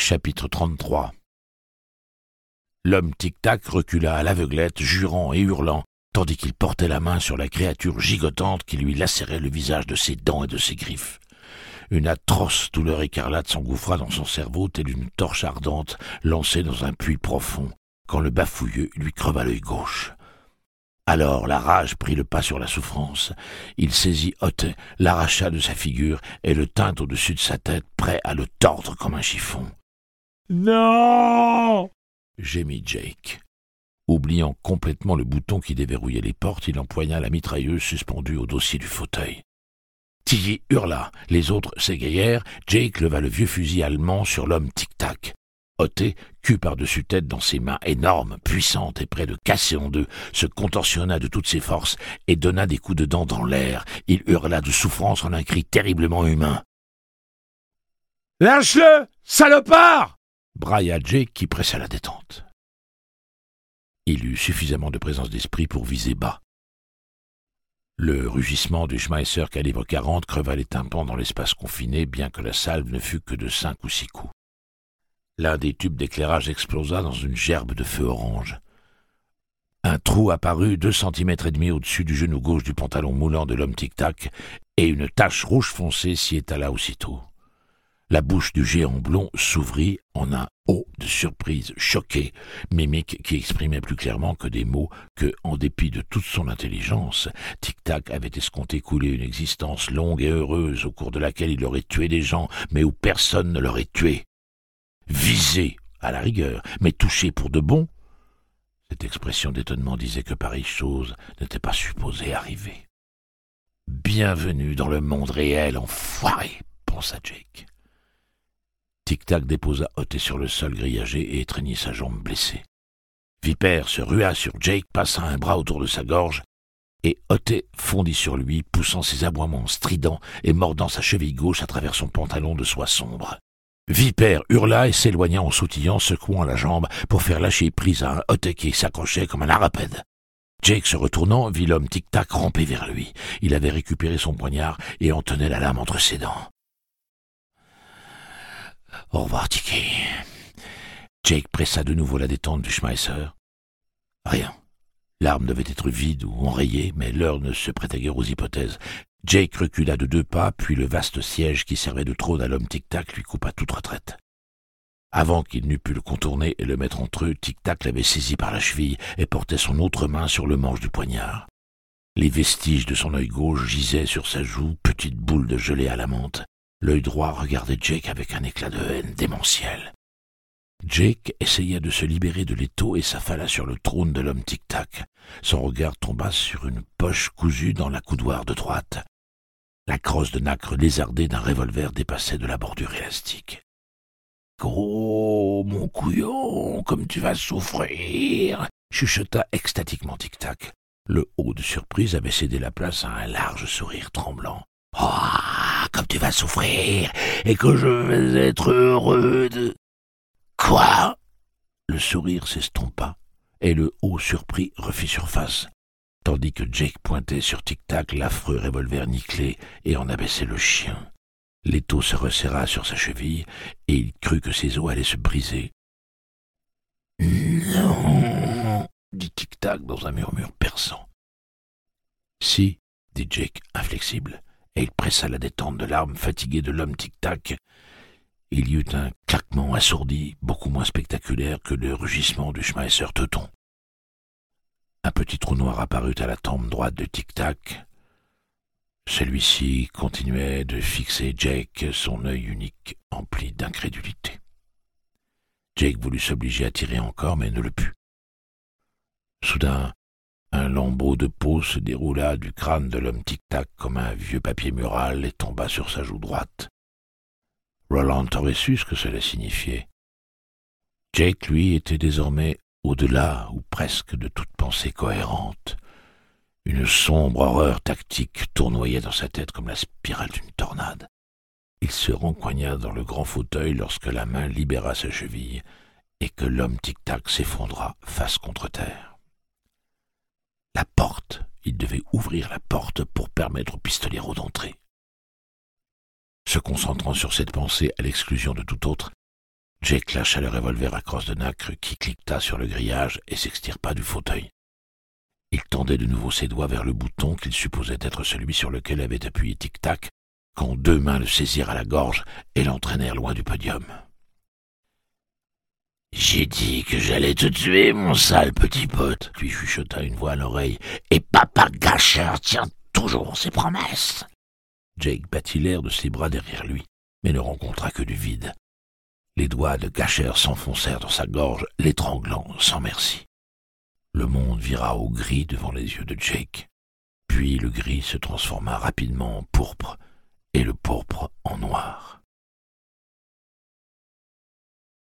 Chapitre 33. L'homme tic-tac recula à l'aveuglette, jurant et hurlant, tandis qu'il portait la main sur la créature gigotante qui lui lacérait le visage de ses dents et de ses griffes. Une atroce douleur écarlate s'engouffra dans son cerveau telle une torche ardente lancée dans un puits profond, quand le bafouilleux lui creva l'œil gauche. Alors la rage prit le pas sur la souffrance. Il saisit Otey, l'arracha de sa figure et le tint au-dessus de sa tête, prêt à le tordre comme un chiffon. « Non !» gémit Jake. Oubliant complètement le bouton qui déverrouillait les portes, il empoigna la mitrailleuse suspendue au dossier du fauteuil. Tilly hurla, les autres s'égayèrent, Jake leva le vieux fusil allemand sur l'homme tic-tac. Otey, cul par-dessus tête dans ses mains énormes, puissantes et près de casser en deux, se contorsionna de toutes ses forces et donna des coups de dents dans l'air. Il hurla de souffrance en un cri terriblement humain. « Lâche-le, salopard !» brailla Jake qui pressa la détente. Il eut suffisamment de présence d'esprit pour viser bas. Le rugissement du Schmeisser calibre 40 creva les tympans dans l'espace confiné, bien que la salve ne fût que de 5 ou 6 coups. L'un des tubes d'éclairage explosa dans une gerbe de feu orange. Un trou apparut 2,5 cm au-dessus du genou gauche du pantalon moulant de l'homme tic-tac, et une tache rouge foncée s'y étala aussitôt. La bouche du géant blond s'ouvrit en un « oh » de surprise choquée, mimique qui exprimait plus clairement que des mots que, en dépit de toute son intelligence, Tic-Tac avait escompté couler une existence longue et heureuse au cours de laquelle il aurait tué des gens, mais où personne ne l'aurait tué. Visé, à la rigueur, mais touché pour de bon. Cette expression d'étonnement disait que pareille chose n'était pas supposée arriver. « Bienvenue dans le monde réel, enfoiré !» pensa Jake. Tic-Tac déposa Otey sur le sol grillagé et étreignit sa jambe blessée. Vipère se rua sur Jake, passa un bras autour de sa gorge, et Otey fondit sur lui, poussant ses aboiements stridents et mordant sa cheville gauche à travers son pantalon de soie sombre. Vipère hurla et s'éloigna en sautillant, secouant la jambe pour faire lâcher prise à un Otey qui s'accrochait comme un arapède. Jake, se retournant, vit l'homme tic-tac ramper vers lui. Il avait récupéré son poignard et en tenait la lame entre ses dents. « Au revoir, Tiki. » Jake pressa de nouveau la détente du Schmeisser. Rien. L'arme devait être vide ou enrayée, mais l'heure ne se prêtait guère aux hypothèses. Jake recula de 2 pas, puis le vaste siège qui servait de trône à l'homme tic-tac lui coupa toute retraite. Avant qu'il n'eût pu le contourner et le mettre entre eux, Tic-Tac l'avait saisi par la cheville et portait son autre main sur le manche du poignard. Les vestiges de son œil gauche gisaient sur sa joue, petite boule de gelée à la menthe. L'œil droit regardait Jake avec un éclat de haine démentiel. Jake essaya de se libérer de l'étau et s'affala sur le trône de l'homme tic-tac. Son regard tomba sur une poche cousue dans la coudoir de droite. La crosse de nacre lézardée d'un revolver dépassait de la bordure élastique. « Gros, mon couillon, comme tu vas souffrir !» chuchota extatiquement Tic-Tac. Le haut de surprise avait cédé la place à un large sourire tremblant. « Oh, comme tu vas souffrir, et que je vais être heureux de... » Quoi? Le sourire s'estompa, et le haut surpris refit surface, tandis que Jake pointait sur Tic-Tac l'affreux revolver nickelé et en abaissait le chien. L'étau se resserra sur sa cheville, et il crut que ses os allaient se briser. « Non !» dit Tic-Tac dans un murmure perçant. « Si !» dit Jake, inflexible, et il pressa la détente de l'arme fatiguée de l'homme Tic-Tac. Il y eut un claquement assourdi, beaucoup moins spectaculaire que le rugissement du Schmeisser teuton. Un petit trou noir apparut à la tempe droite de Tic-Tac. Celui-ci continuait de fixer Jake, son œil unique empli d'incrédulité. Jake voulut s'obliger à tirer encore, mais ne le put. Soudain, un lambeau de peau se déroula du crâne de l'homme Tic-Tac comme un vieux papier mural et tomba sur sa joue droite. Roland aurait su ce que cela signifiait. Jake, lui, était désormais au-delà, ou presque, de toute pensée cohérente. Une sombre horreur tactique tournoyait dans sa tête comme la spirale d'une tornade. Il se rencoigna dans le grand fauteuil lorsque la main libéra sa cheville et que l'homme Tic-Tac s'effondra face contre terre. La porte, il devait ouvrir la porte pour permettre au pistolero d'entrer. Se concentrant sur cette pensée à l'exclusion de toute autre, Jake lâcha le revolver à crosse de nacre qui cliqueta sur le grillage et s'extirpa du fauteuil. Il tendait de nouveau ses doigts vers le bouton qu'il supposait être celui sur lequel avait appuyé Tic-Tac, quand 2 mains le saisirent à la gorge et l'entraînèrent loin du podium. « J'ai dit que j'allais te tuer, mon sale petit pote !» lui chuchota une voix à l'oreille. « Et Papa Gasher tient toujours ses promesses !» Jake battit l'air de ses bras derrière lui, mais ne rencontra que du vide. Les doigts de Gasher s'enfoncèrent dans sa gorge, l'étranglant sans merci. Le monde vira au gris devant les yeux de Jake. Puis le gris se transforma rapidement en pourpre, et le pourpre en noir.